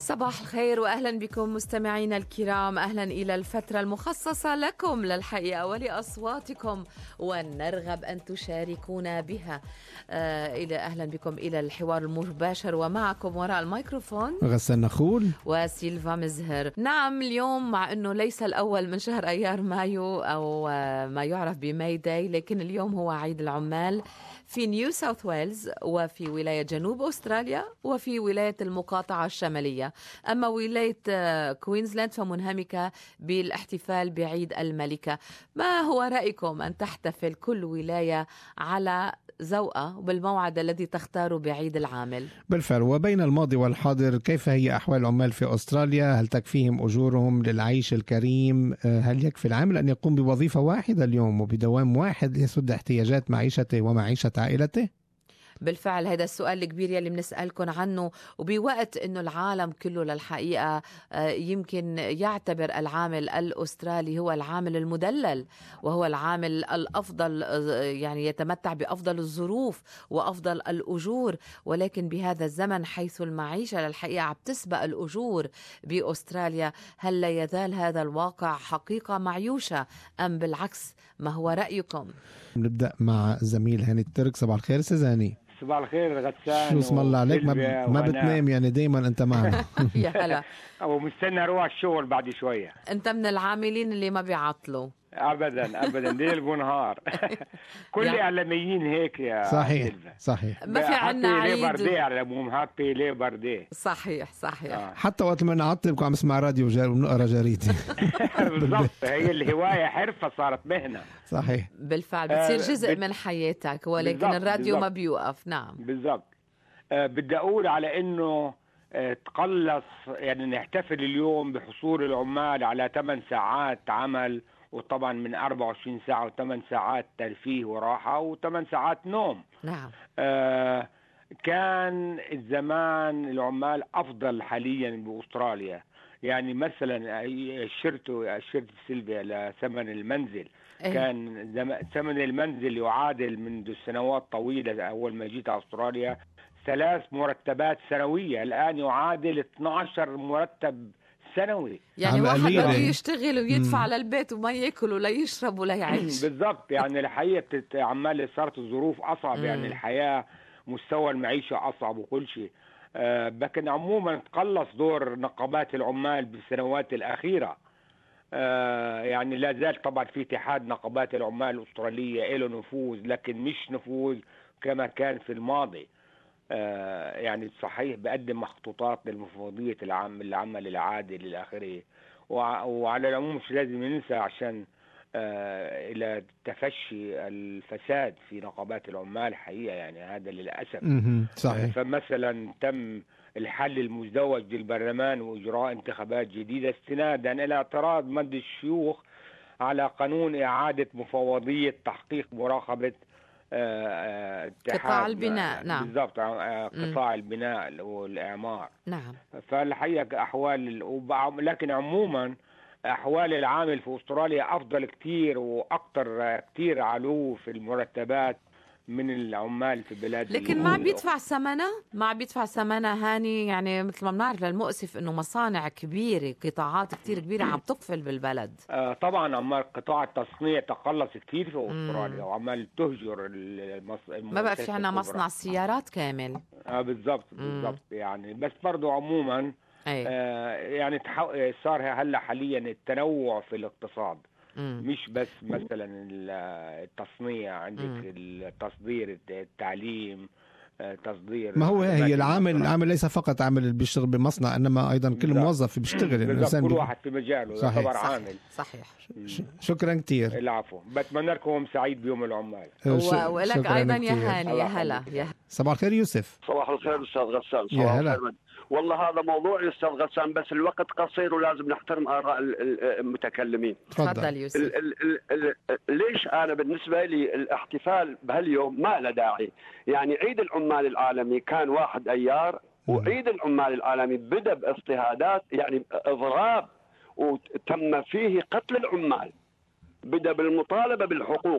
صباح الخير وأهلا بكم مستمعينا الكرام. أهلا إلى الفترة المخصصة لكم للحقيقة ولأصواتكم ونرغب أن تشاركونا بها. أهلا بكم إلى الحوار المباشر ومعكم وراء الميكروفون غسان نخول وسيلفا مزهر. نعم، اليوم مع أنه ليس الأول من شهر أيار مايو أو ما يعرف بماي داي، لكن اليوم هو عيد العمال في نيو ساوث ويلز وفي ولاية جنوب أستراليا وفي ولاية المقاطعة الشمالية. أما ولاية كوينزلاند فمنهمكة بالاحتفال بعيد الملكة. ما هو رأيكم أن تحتفل كل ولاية على ذوقها بالموعد الذي تختاره بعيد العامل؟ بالفعل، وبين الماضي والحاضر كيف هي أحوال العمال في أستراليا؟ هل تكفيهم أجورهم للعيش الكريم؟ هل يكفي العامل أن يقوم بوظيفة واحدة اليوم وبدوام واحد ليسد احتياجات معيشته ومعيشة عائلته؟ بالفعل هذا السؤال الكبير يلي بنسألكم عنه، وبوقت انه العالم كله للحقيقة يمكن يعتبر العامل الأسترالي هو العامل المدلل وهو العامل الأفضل، يعني يتمتع بأفضل الظروف وأفضل الأجور، ولكن بهذا الزمن حيث المعيشة للحقيقة عم تسبق الأجور بأستراليا، هل لا يزال هذا الواقع حقيقة معيوشة أم بالعكس؟ ما هو رأيكم؟ نبدأ مع الزميل هاني الترك. صباح الخير سيزاني. صباح الخير غسان. شو اسم الله عليك، ما بتنام يعني دايما انت معنا. يا هلا. ومستنى اروح الشغل بعد شويه. انت من العاملين اللي ما بيعطلوا ابدا ابدا ليل ونهار. كل اعلاميين هيك يا صحيح سيلفا. صحيح. ما في عنا عيد ليبر دي على هابي ليبر دي. صحيح حتى وقت ما نعطل كنت عم اسمع راديو ونقرا جريده. بالضبط، هي الهوايه حرفه صارت مهنه. صحيح بالفعل بتصير جزء من حياتك، ولكن الراديو ما بيوقف. نعم بالضبط. بدي اقول على انه تقلص، يعني نحتفل اليوم بحصول العمال على 8 ساعات عمل، وطبعا من 24 ساعة و8 ساعات ترفيه وراحة و8 ساعات نوم. نعم. كان الزمان العمال أفضل حاليا بأستراليا. يعني مثلا الشرت سيلفيا لثمن المنزل. كان ثمن المنزل يعادل منذ سنوات طويلة أول ما جيت على أستراليا 3 مرتبات سنوية، الآن يعادل 12 مرتب سنوي. يعني واحد بده يشتغل ويدفع للبيت وما ياكل ولا يشرب ولا يعيش. بالضبط. يعني الحقيقة عمال صارت الظروف أصعب، يعني الحياة مستوى المعيشة أصعب وكل شيء. لكن عموما تقلص دور نقابات العمال بالسنوات الأخيرة. يعني لا زال طبعا في اتحاد نقابات العمال الأسترالية له نفوذ، لكن مش نفوذ كما كان في الماضي. يعني صحيح بقدم مخطوطات للمفوضية العمل العادل إلى آخره. وعلى العموم مش لازم ننسى عشان إلى تفشي الفساد في نقابات العمال حقيقة، يعني هذا للأسف. صحيح. فمثلا تم الحل المزدوج للبرلمان وإجراء انتخابات جديدة استنادا إلى اعتراض مجلس الشيوخ على قانون إعادة مفوضية تحقيق مراقبة قطاع البناء. نعم بالضبط، قطاع البناء والإعمار. نعم. فالحقيقة أحوال، لكن عموما أحوال العامل في أستراليا أفضل كتير وأكتر كتير علو في المرتبات من العمال في بلاد. لكن ما بيدفع ثمنها هاني. يعني مثل ما بنعرف للمؤسف انه مصانع كبيرة، قطاعات كتير كبيرة عم تقفل بالبلد. طبعا عمال قطاع التصنيع تقلص كتير في أستراليا وعمال تهجر ما بقى في عنا مصنع سيارات كامل. بالضبط. يعني بس برضو عموما يعني صار هلا حاليا التنوع في الاقتصاد. مش بس مثلا التصنيع، عندك التصدير، التعليم، تصدير. ما هي العامل ليس فقط عامل بيشتغل بمصنع، انما ايضا كل موظف بيشتغل. كل واحد في مجاله يعتبر عامل. صحيح. شكرا كثير. العفو. بتمنى لكم سعيد بيوم العمال. ولك ايضا يا هاني. يا هلا. صباح الخير يوسف. صباح الخير استاذ غسان. صباح الخير. والله هذا موضوع يا استاذ غسان، بس الوقت قصير ولازم نحترم آراء المتكلمين. تفضل يوسف. ليش انا بالنسبه لي الاحتفال بهاليوم ما له داعي؟ يعني عيد العمال العالمي كان 1 أيار، وعيد العمال العالمي بدا باضطهادات، يعني اضراب، وتم فيه قتل العمال. بدا بالمطالبه بالحقوق،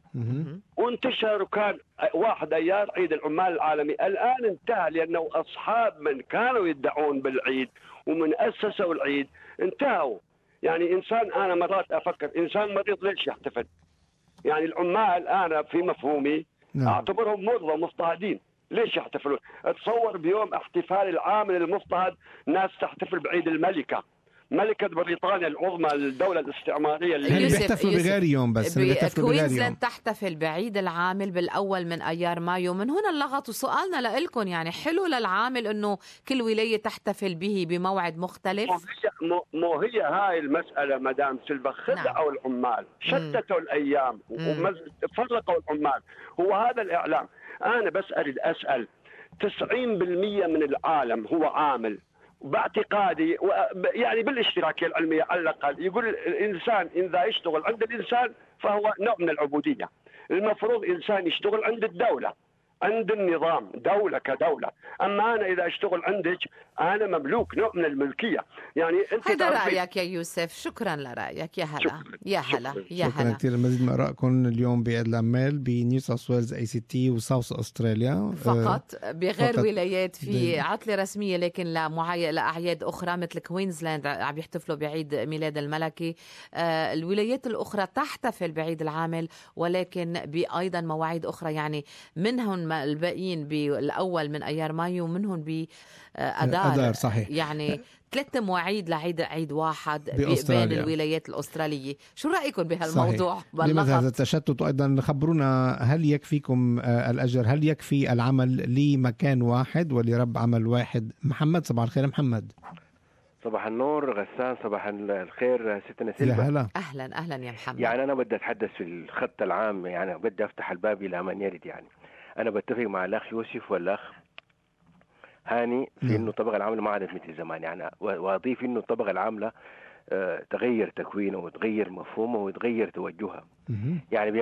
وانتشر، وكان 1 أيار عيد العمال العالمي. الآن انتهى، لأنه أصحاب من كانوا يدعون بالعيد ومن أسسوا العيد انتهوا. يعني إنسان، أنا مرات أفكر إنسان مريض ليش يحتفل؟ يعني العمال أنا في مفهومي أعتبرهم مرضى مضطهدين، ليش يحتفلون؟ اتصور بيوم احتفال العامل المضطهد ناس تحتفل بعيد الملكة، ملكة بريطانيا العظمى، الدولة الاستعمارية اللي بيحتفلوا بغير يوم، بس كوينزلاند تحتفل بعيد العامل بالأول من أيار مايو. من هنا اللغط. وسؤالنا لكم، يعني حلو للعامل أنه كل ولاية تحتفل به بموعد مختلف؟ مو هي هاي المسألة مدام سيلفا، خدعوا العمال، شتتوا الأيام وفرقوا العمال. هو هذا الإعلام. أنا بس أريد أسأل، 90% من العالم هو عامل، باعتقادي يعني بالاشتراكية العلمية على الأقل يقول الإنسان إذا يشتغل عند الإنسان فهو نوع من العبودية. المفروض إنسان يشتغل عند الدولة، عند النظام، دولة كدولة. أما أنا إذا أشتغل عندك أنا مملوك، نوع من الملكية. يعني أنت هذا رأيك يا يوسف، شكرا لرأيك. يا هلا يا هلا يا هلا. شكرا كثير. المزيد من آرائكم اليوم بعيد العمال بنيو ساوث ويلز ACT وساوث أستراليا فقط، بغير فقط ولايات في عطلة رسمية، لكن لأعياد أخرى مثل كوينزلاند عم يحتفلوا بعيد ميلاد الملكي. الولايات الأخرى تحتفل بعيد العامل ولكن بأيضا مواعيد أخرى، يعني منهم الباقيين بالأول من أيار مايو، ومنهم بأدار. صحيح. يعني 3 مواعيد لعيد واحد بين الولايات الأسترالية. شو رأيكم بهالموضوع؟ لماذا هذا التشتت؟ وأيضا خبرونا، هل يكفيكم الأجر؟ هل يكفي العمل لمكان واحد ولرب عمل واحد؟ محمد، صباح الخير محمد. صباح النور غسان، صباح الخير ستنا سيلفا. يا هلا. أهلا يا محمد. يعني أنا بدي أتحدث في الخط العام، يعني بدي أفتح الباب إلى من يرد. يعني أنا بتفق مع الأخ يوسف والأخ هاني في إنه الطبقة العاملة ما عادت مثل زمان، يعني وأضيف إنه الطبقة العاملة تغير تكوينه وتغير مفهومه وتغير توجهها. يعني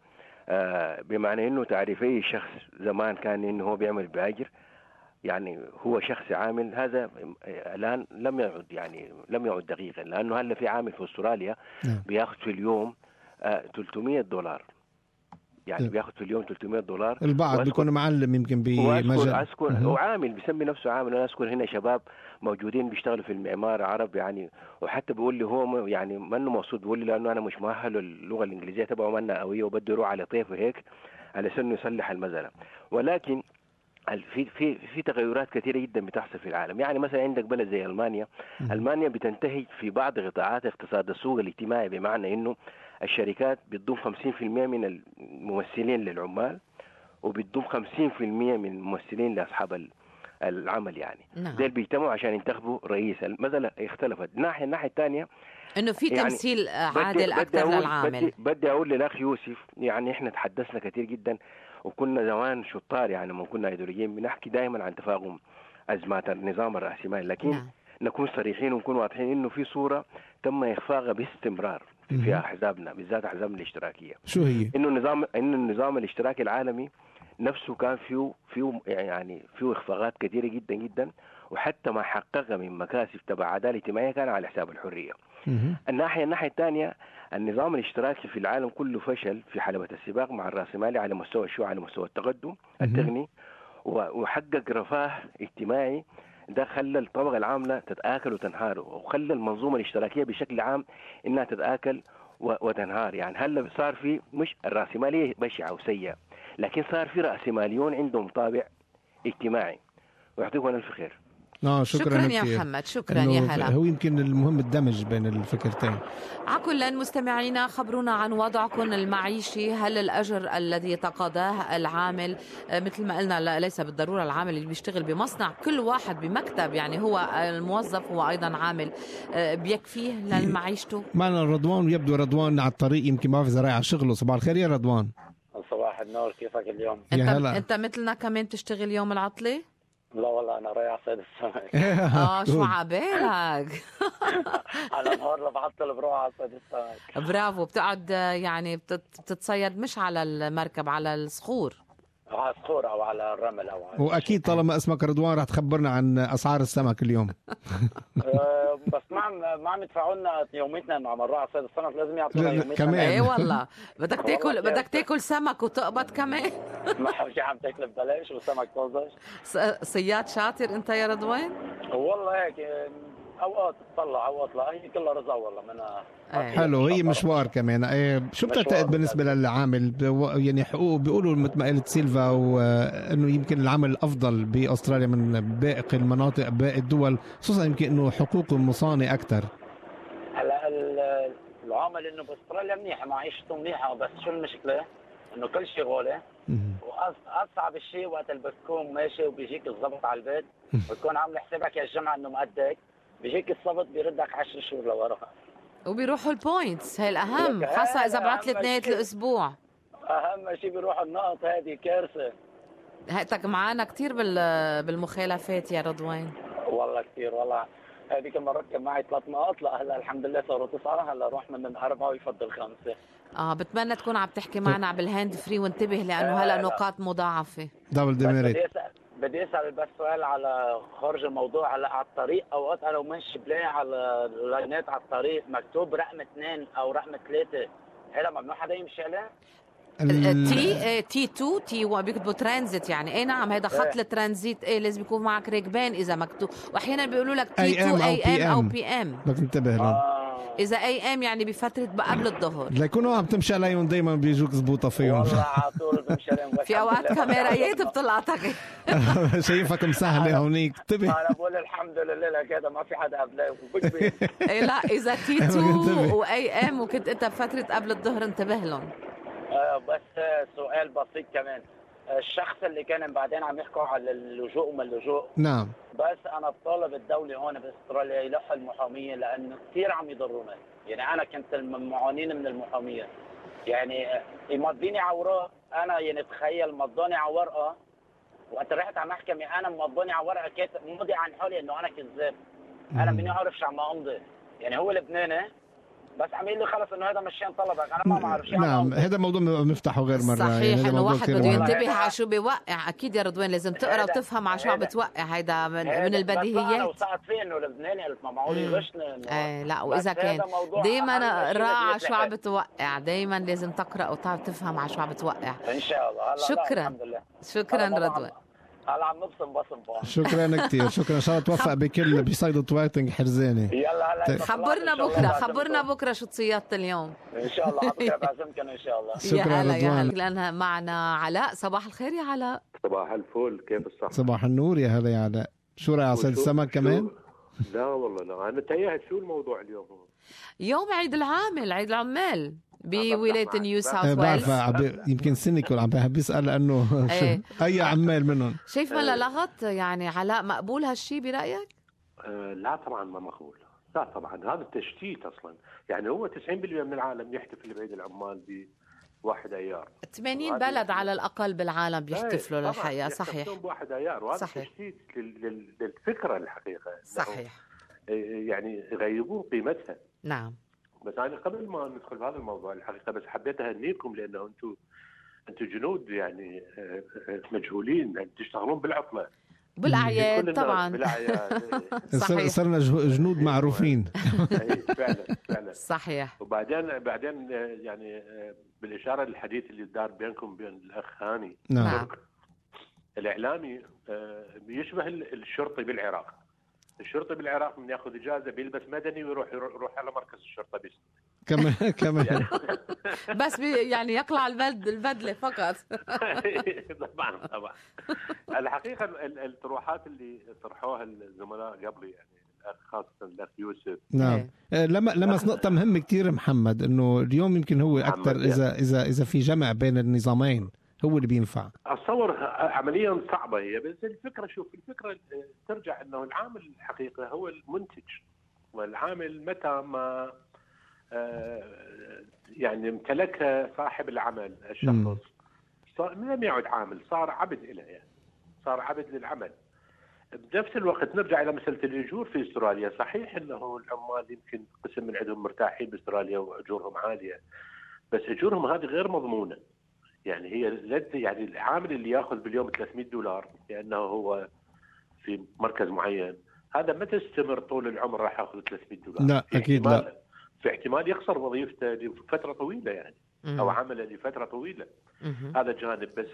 بمعنى إنه تعريفي شخص زمان كان إنه هو بيعمل بأجر، يعني هو شخص عامل، هذا الآن لم يعد دقيقا، لأنه هلا في عامل في أستراليا بياخذ في اليوم $300، يعني بياخذ في اليوم $300. البعض بيكون معلم يمكن بمجال، وعامل بيسمي نفسه عامل. أنا أذكر هنا شباب موجودين بيشتغلوا في المعمار عرب، يعني وحتى بيقول لي هو يعني ما إنه مقصود، بيقول لي لأنه أنا مش مؤهل اللغة الإنجليزية تبعه ما إنها قوية وبده يروح على طيف وهيك على سنه يصلح المزرعة. ولكن في تغيرات كثيرة جدا بتحصل في العالم. يعني مثلا عندك بلد زي ألمانيا. ألمانيا بتنتهج في بعض قطاعات اقتصاد السوق الاجتماعي، بمعنى إنه الشركات بتضم 50% من الممثلين للعمال وبتضم 50% من الممثلين لأصحاب العمل. يعني دول بيجتمعوا عشان ينتخبوا رئيس. المسألة اختلفت. الناحية الثانية إنه في تمثيل عادل أكثر للعامل. بدي أقول للأخ يوسف، يعني إحنا تحدثنا كثير جدا وكنا زمان شطار، يعني ما كنا ايديولوجيين بنحكي دائما عن تفاقم أزمات النظام الرأسمالي، لكن نكون صريحين ونكون واضحين إنه في صورة تم إخفاقها باستمرار في أحزابنا، بالذات أحزابنا الاشتراكية. شو هي؟ إنه النظام الاشتراكي العالمي نفسه كان فيه إخفاقات كثيرة جدا جدا، وحتى ما حقق من مكاسب تبع عدالة اجتماعية كان على حساب الحرية. الناحية الثانية، النظام الاشتراكي في العالم كله فشل في حلبة السباق مع الرأسمالي على مستوى الشيوع، على مستوى التقدم التقني، وحقق رفاه اجتماعي. ده خلى الطبقة العاملة تتآكل وتنهار، وخلى المنظومة الاشتراكية بشكل عام إنها تتآكل وتنهار. يعني هلا صار في مش الرأسمالية بشعة وسيئة، لكن صار في رأسماليون عندهم طابع اجتماعي. ويعطيكم ألف خير. شكرا يا محمد. شكرا يا هلا. هو يمكن المهم الدمج بين الفكرتين. عكلا مستمعينا، خبرونا عن وضعكم المعيشي. هل الأجر الذي تقاضاه العامل، مثل ما قلنا ليس بالضرورة العامل اللي بيشتغل بمصنع، كل واحد بمكتب، يعني هو الموظف هو أيضا عامل، بيكفيه لمعيشته؟ معنا رضوان، يبدو رضوان على الطريق، يمكن ما في زراعة على شغله. صباح الخير يا رضوان. صباح النور، كيفك اليوم؟ انت مثلنا كمان تشتغل يوم العطلة؟ لا والله أنا رايح صيد السمك. شو عبالك؟ أنا النهار بعطل بروح على صيد السمك. برافو. بتقعد يعني بتتصيد مش على المركب، على الصخور؟ على الصخور او على الرمل او على واكيد طالما اسمك رضوان رح تخبرنا عن اسعار السمك اليوم. بس ما عم يدفعوا لنا يوميتنا انه عم نروح على صيد السمك، لازم يعطونا يوميتنا كمان. ايه والله بدك والله تاكل، بدك كيف؟ تاكل سمك وتقبض كمان. ما شي عم تاكل ببلاش وسمك طازج. صياد شاطر انت يا رضوان. والله هيك اوقات تطلع اوقات لا، هي كلها رزق والله منها. إيه. حلو، هي مشوار كمان. شو بتعتقد مشوار. بالنسبه للعامل يعني حقوق؟ بيقولوا مثل ما قالت سيلفا وانه يمكن العمل افضل باستراليا من باقي المناطق باقي الدول، خصوصا يمكن انه حقوقهم مصانه اكثر. هلا العامل انه باستراليا منيحه، معيشته منيحه، بس شو المشكله؟ انه كل شيء غالي. واصعب الشيء وقت اللي بتكون ماشي وبيجيك الضبط على البيت، بتكون عامل حسابك يا الجمعه انه مقدك، بيجيك الضبط بيردك 10 شهور لورا. وبيروحوا البوينتس، هي الاهم، خاصه اذا بعطلت نهايه الاسبوع. اهم شيء بيروح النقط، هذه كارثه. هاتك معنا كثير بالمخالفات يا رضوان. والله كثير والله. هذيك المرات كان معي 3 نقاط، لا هلا الحمد لله صاروا 9، هلا روح من 4 ويفضل 5. بتمنى تكون عم تحكي معنا بالهاند فري، وانتبه لانه هلا نقاط مضاعفه. دبل ديميريت. بدي اسال بس سؤال على خارج الموضوع. هلا على الطريق اوقات انا ومنش بلاقي على اللاينات على الطريق مكتوب رقم 2 او رقم 3، هذا ممنوع حدا يمشي عليه؟ تي 2 تي 1 بيكتبوا ترانزيت، يعني ايه نعم هذا خط الترانزيت. ايه لازم يكون معك راكبين اذا مكتوب، واحيانا بيقولوا لك تي 2 اي ام او بي ام. بدك تنتبه لهم. اذا اي ام يعني بفتره قبل الظهر، ليكونوا عم تمشي عليهم دائما بيجوك زبوطه فيهم. والله على طول بمشي عليهم. في اوقات كاميرايات بتلقطك. شايفك مسهله هونيك، انتبه. انا بقول الحمد لله لك هذا ما في حدا قبلي. اي لا اذا تي 2 واي ام وكنت انت بفتره قبل الظهر انتبه لهم. بس سؤال بسيط كمان. الشخص اللي كان بعدين عم يحكوا على اللجوء وما اللجوء، نعم، بس انا بطالب الدوله هون باستراليا يلحوا المحاميه، لانه كثير عم يضرونا. يعني انا كنت المعانين من المحاميه، يعني يمضيني على اوراق. انا يعني تخيل مضاني على ورقه، وقت رحت على محكمه انا مضاني على ورقه كاتب مضي عن حالي انه انا كذاب. انا بدي اعرف شو عم امضي. يعني هو لبناني بس عم يقول لي خلص انه هذا مشان طلبك، انا ما بعرف شو عم نعم، امضي. هذا موضوع بنفتحه غير مره. صحيح يعني انه واحد بده ينتبه على شو بيوقع. اكيد يا رضوان لازم تقرا وتفهم على شو عم بتوقع. هيدا من البديهيات. انا وصعت فيه انه لبناني، قلت ما معقول يغشني. ايه لا، واذا كان دائما اقرا على شو عم بتوقع، دائما لازم تقرا وتعرف تفهم على شو عم بتوقع. ان شاء الله. شكرا. الحمد لله. شكرا رضوان. هلا عم نبصم شكرا كثير. شكرا، ان شاء الله توفق بكل بصيدة وايتنج حرزانه. يلا هلا خبرنا بكره شو تصيدت اليوم ان شاء الله. بكره بعزمكم ان شاء الله. شكرا رضوان. لأنها معنا علاء. صباح الخير يا علاء. صباح الفل، كيف الصحة؟ صباح النور يا هذا يا علاء. شو رأي صيد السمك كمان؟ لا والله لا، انا تايهت شو الموضوع اليوم. يوم عيد العامل، عيد العمال بولاية نيو ساوث ويلز. ويلز. يمكن سنة يكون عم بيسأل لأنه أي عمال منهم. شايف ما لغط يعني علاء؟ مقبول هالشي برأيك؟ لا طبعا ما مقبول. لا طبعا، هذا التشتيت أصلا. يعني هو 90% من العالم يحتفل بعيد العمال ب1 أيار. 80 بلد على الأقل بالعالم بيحتفلوا للحقيقة. صحيح، ب1 أيار، وهذا تشتيت للفكرة الحقيقة. صحيح، يعني يغيبون قيمتها. نعم. بس أنا قبل ما ندخل بهذا الموضوع الحقيقة بس حبيت أهنيكم، لأنه أنتم جنود يعني مجهولين، يعني تشتغلون بالعطلة بالأعياد طبعا. بالأعياد. صحيح، صرنا جنود معروفين. فعلا. صحيح. وبعدين يعني بالإشارة للحديث اللي دار بينكم بين الأخ هاني، نعم، الإعلامي بيشبه الشرطي بالعراق. الشرطي بالعراق من ياخذ اجازه بيلبس مدني ويروح على مركز الشرطه بس. كمان بس يعني يقلع البدله فقط. طبعا. الحقيقه الطروحات اللي طرحوها الزملاء قبلي، يعني الاخ خاصه الاخ يوسف. نعم، لمس نقطه مهمه كثير محمد، انه اليوم يمكن هو اكثر اذا في جمع بين النظامين هو اللي بينفع. اتصور عمليا صعبه هي، بس الفكره الفكره ترجع انه العامل الحقيقه هو المنتج، والعامل متى ما يعني امتلكها صاحب العمل الشخص لم يعد عامل، صار عبد له، يعني صار عبد للعمل. بنفس الوقت نرجع الى مساله الاجور في استراليا. صحيح انه العمال يمكن قسم من عندهم مرتاحين باستراليا واجورهم عاليه، بس اجورهم هذه غير مضمونه. يعني هي يعني العامل اللي ياخذ باليوم $300 لانه هو في مركز معين، هذا ما تستمر طول العمر راح ياخذ $300. لا اكيد لا، في احتمال يخسر وظيفته لفتره طويله يعني او عمله لفتره طويله. هذا جانب. بس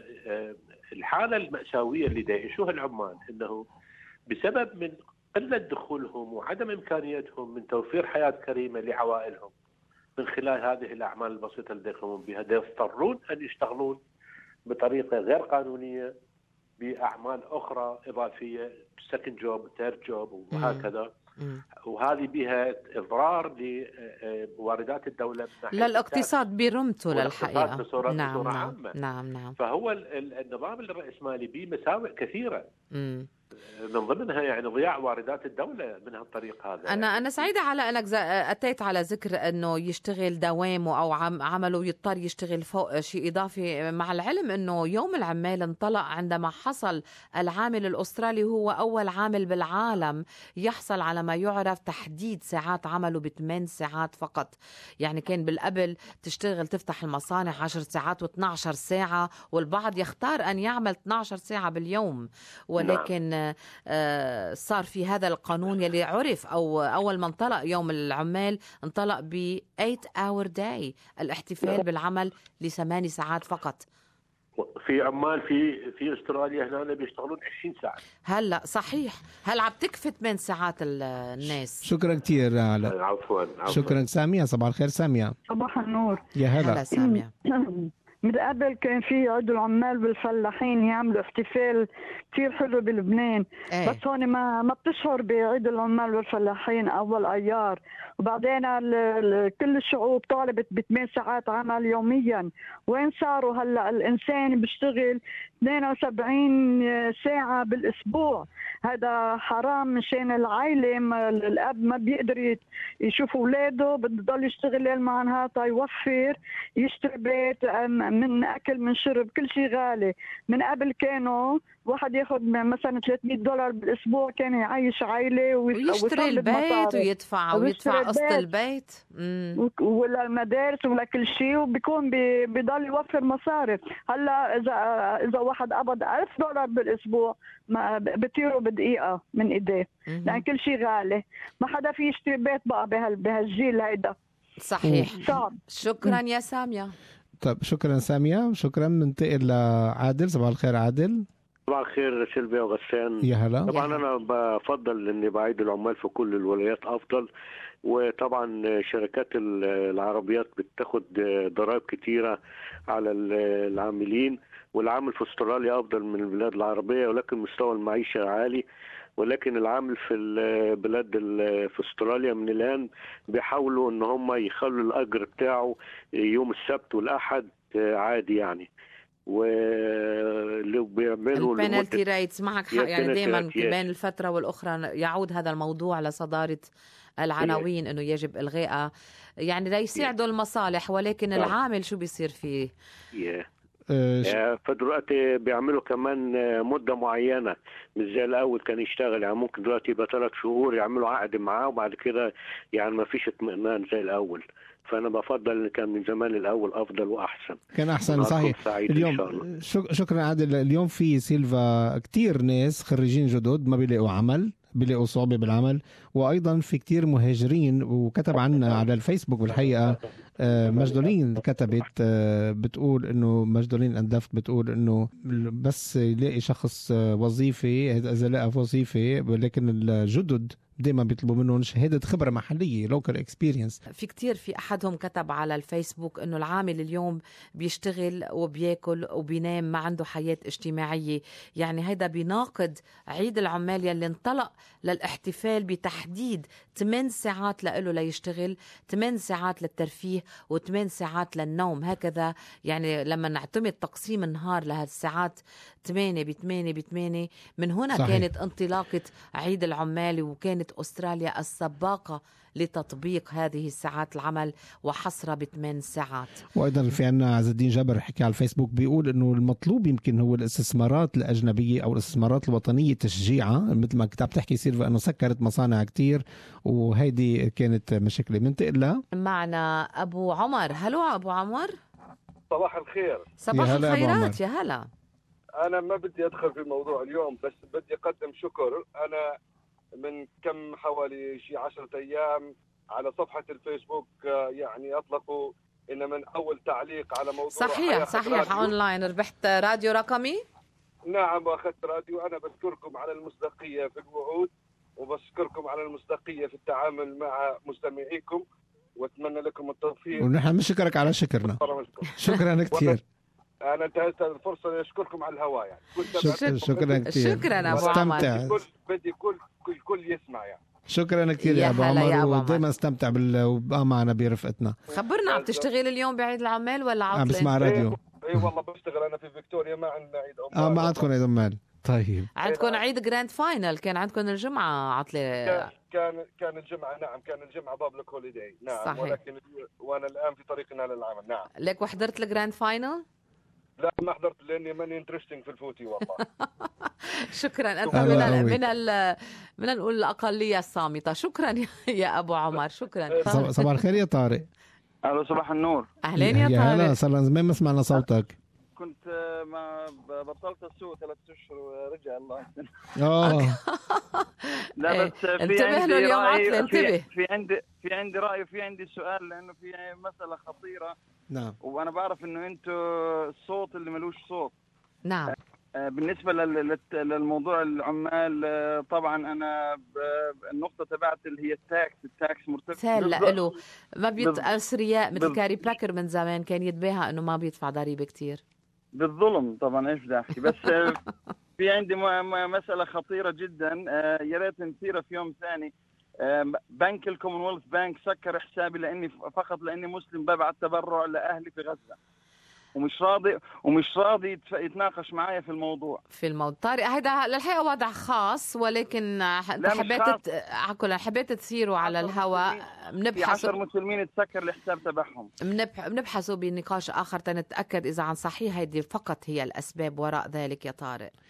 الحاله المأساويه اللي يعيشوها العمال انه بسبب من قله دخولهم وعدم امكانيتهم من توفير حياه كريمه لعوائلهم من خلال هذه الاعمال البسيطه اللي يقومون بها، يضطرون ان يشتغلون بطريقه غير قانونيه باعمال اخرى اضافيه، سكند جوب، ثيرد جوب وهكذا. وهذه بها اضرار لواردات الدوله للاقتصاد برمته للحقيقه. بصورة عامه. نعم. فهو النظام الرأسمالي به مساوئ كثيره، من ضمنها يعني ضياع واردات الدولة من هالطريق هذا. أنا سعيدة على أنك أتيت على ذكر أنه يشتغل دوامه أو عمله يضطر يشتغل فوق شيء إضافي، مع العلم أنه يوم العمال انطلق عندما حصل العامل الأسترالي هو أول عامل بالعالم يحصل على ما يعرف تحديد ساعات عمله ب8 ساعات فقط. يعني كان بالقبل تشتغل تفتح المصانع 10 ساعات و12 ساعة، والبعض يختار أن يعمل 12 ساعة باليوم، ولكن صار في هذا القانون يلي عرف أو أول ما انطلق يوم العمال انطلق ب 8 hour day، الاحتفال بالعمل ل8 ساعات فقط. في عمال في استراليا هنا بيشتغلون 20 ساعة. هلا صحيح، هل عم تكفي 8 ساعات الناس؟ شكرا كثير على عفوا. شكرا سامية. صباح الخير سامية. صباح النور. يا هلا سامية. من قبل كان في عيد العمال بالفلاحين يعملوا احتفال كثير حلو بلبنان. بس هون ما بتشعر بعيد العمال والفلاحين أول أيار، وبعدين كل الشعوب طالبت ب8 ساعات عمل يوميا. وين صاروا هلا؟ الإنسان بيشتغل 72 ساعة بالأسبوع. هذا حرام مشان العائلة. الأب ما بيقدر يشوف أولاده، بده يشتغل ليل مع نهار يوفر يشتري بيت، من أكل من شرب، كل شيء غالي. من قبل كانوا واحد ياخد مثلا $300 بالأسبوع كان يعيش عائلة ويشتري البيت ويدفع قسط البيت ولا المدارس ولا كل شيء، وبيكون بيضل يوفر مصارف. هلا إذا واحد قبض $1000 بالأسبوع ما بطيره بدقيقة من إيديه، لأن كل شيء غالي. ما حدا في يشتري بيت بقى بهالجيل هيدا. صحيح. صعب. شكرا يا سامية. طيب شكرا سامية. شكرا. ننتقل لعادل. صباح الخير عادل. صباح الخير سيلفيا وغسان. يا هلا. طبعا أنا بفضل إني بعيد العمال في كل الولايات أفضل، وطبعا شركات العربيات بتاخد ضرائب كتيرة على العاملين، والعامل في استراليا أفضل من البلاد العربية، ولكن مستوى المعيشة عالي. ولكن العامل في البلاد في استراليا من الآن بيحاولوا إن هم يخلوا الأجر بتاعه يوم السبت والأحد عادي يعني، ولو بيعملوا البنالتي رايتس. معك حق، يعني دائما بين الفترة والأخرى يعود هذا الموضوع لصدارة العناوين انه يجب الغائها، يعني لا يساعدوا المصالح، ولكن العامل شو بيصير فيه؟ فدلوقتي بيعملوا كمان مدة معينة، مش زي الأول كان يشتغل. يعني ممكن دلوقتي يبقى 3 شهور يعملوا عقد معاه، وبعد كده يعني ما فيش اطمئنان زي الأول. فأنا بفضل إن كان من زمان الأول أفضل وأحسن. كان أحسن. صحيح. اليوم شكرا عادل. اليوم في سيلفا كتير ناس خريجين جدد ما بيلاقوا عمل، بيلاقوا صعوبة بالعمل، وأيضا في كتير مهاجرين. وكتب عنا على الفيسبوك بالحقيقة مجدولين كتبت بتقول إنه مجدولين أندفت بتقول إنه بس يلاقي شخص وظيفة، إذا لقى وظيفة، ولكن الجدد دائما بيطلبوا منهم شهادة خبرة محلية local experience. في كتير، في أحدهم كتب على الفيسبوك إنه العامل اليوم بيشتغل وبياكل وبينام، ما عنده حياة اجتماعية. يعني هيدا بيناقض عيد العمال يلي انطلق للاحتفال بتحديد 8 ساعات له ليشتغل، 8 ساعات للترفيه و8 ساعات للنوم. هكذا يعني لما نعتمد تقسيم النهار لهالساعات 8 ب8 ب8، من هنا صحيح. كانت انطلاقة عيد العمال، وكانت أستراليا السباقة لتطبيق هذه الساعات العمل وحصرها ب8 ساعات. وأيضا في عنا عز الدين جابر حكي على الفيسبوك بيقول إنه المطلوب يمكن هو الاستثمارات الأجنبية أو الاستثمارات الوطنية تشجيعها، مثل ما كنت عم تحكي سيلفا إنه سكرت مصانع كتير، وهيدي كانت مشكلة. منتقل معنا أبو عمر. هلو أبو عمر. صباح الخير. صباح يا هلا أبو الخيرات، عمر. يا هلا. أنا ما بدي أدخل في الموضوع اليوم، بس بدي أقدم شكر. أنا من كم حوالي شي 10 أيام على صفحة الفيسبوك يعني أطلقوا إن من أول تعليق على موضوع صحيح أونلاين ربحت راديو رقمي. نعم، وأخذت راديو. أنا بشكركم على المصداقية في الوعود، وبشكركم على المصداقية في التعامل مع مستمعيكم، وأتمنى لكم التوفيق. ونحن بنشكرك على شكرنا. شكرا كثير. أنا انتهزت الفرصة لأشكركم على الهواء يعني. شكرا كثير. شكرا أبو عمر. بدي كل يسمع يعني. شكرا كثير يا أبو عمر، ودائما استمتع وبقى معنا برفقتنا. خبرنا، عم تشتغل اليوم بعيد العمال ولا عطلة؟ عم بسمع راديو. اي والله بشتغل انا في فيكتوريا، ما عندنا عيد عمال. ما عندكم عيد عمال. طيب عندكم عيد جراند فاينل، كان عندكم الجمعة عطلة. كان الجمعة، نعم كان الجمعة بابليك هوليداي، نعم صحيح. ولكن وانا الان في طريقنا للعمل. نعم. لك وحضرت الجراند فاينل؟ لا ما حضرت لاني ماني انترستنج في الفوتي والله. شكرا، انت من نقول الاقليه الصامته. شكرا يا ابو عمر، شكرا. صباح الخير يا طارق. الو صباح النور. اهلين يا طارق. هلا، صار لنا زمان ما سمعنا صوتك. كنت ما بطلت السوق 3 أشهر ورجع الله يسلمك. لا بس في انتبه له اليوم عطله، انتبه. في عندي رأي وفي عندي سؤال، لأنه في مسألة خطيرة. نعم. وأنا بعرف إنه أنتوا الصوت اللي ملوش صوت. نعم. بالنسبة للموضوع العمال، طبعا أنا النقطة تبعت اللي هي التاكس مرتفع. له ما الأثرياء مثل كاري باكر من زمان كان يتباهى إنه ما بيدفع ضريبة كتير. بالظلم طبعا، إيش بدي أحكي. بس في عندي مسألة خطيرة جدا، يا ريت نثيرها في يوم ثاني. بنك الكومنولث بانك سكر حسابي لأني مسلم ببعت تبرع لأهلي في غزة، ومش راضي يتناقش معايا في الموضوع. طارق، هيدا للحقيقة وضع خاص، ولكن حبيت تثيره على الهواء. في 10 مسلمين تسكر الحساب تبعهم. بنبحثه بنقاش آخر تنتأكد إذا عن صحيح هيدي فقط هي الأسباب وراء ذلك يا طارق.